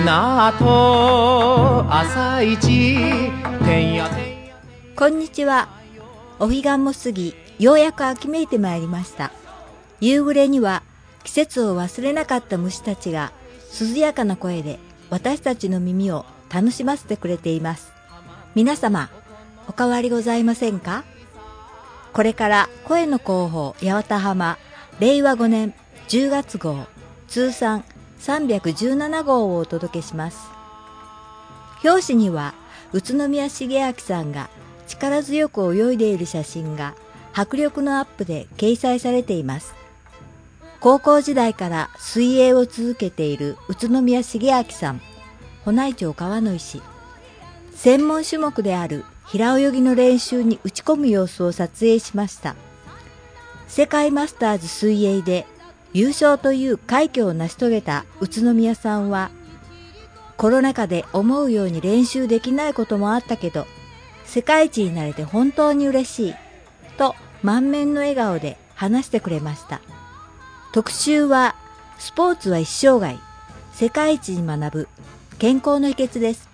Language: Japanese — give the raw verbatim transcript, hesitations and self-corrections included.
港朝一てんやてんや。 こんにちは。お彼岸も過ぎ、ようやく秋めいてまいりました。夕暮れには季節を忘れなかった虫たちが涼やかな声で私たちの耳を楽しませてくれています。皆様、お変わりございませんか？これから声の広報八幡浜れいわごねんじゅうがつ号通算さんびゃくじゅうなな号をお届けします。表紙には宇都宮茂明さんが力強く泳いでいる写真が迫力のアップで掲載されています。高校時代から水泳を続けている宇都宮茂明さん、保内町川の石。専門種目である平泳ぎの練習に打ち込む様子を撮影しました。世界マスターズ水泳で優勝という快挙を成し遂げた宇都宮さんは、コロナ禍で思うように練習できないこともあったけど、世界一になれて本当に嬉しい、と満面の笑顔で話してくれました。特集は、スポーツは一生涯、世界一に学ぶ健康の秘訣です。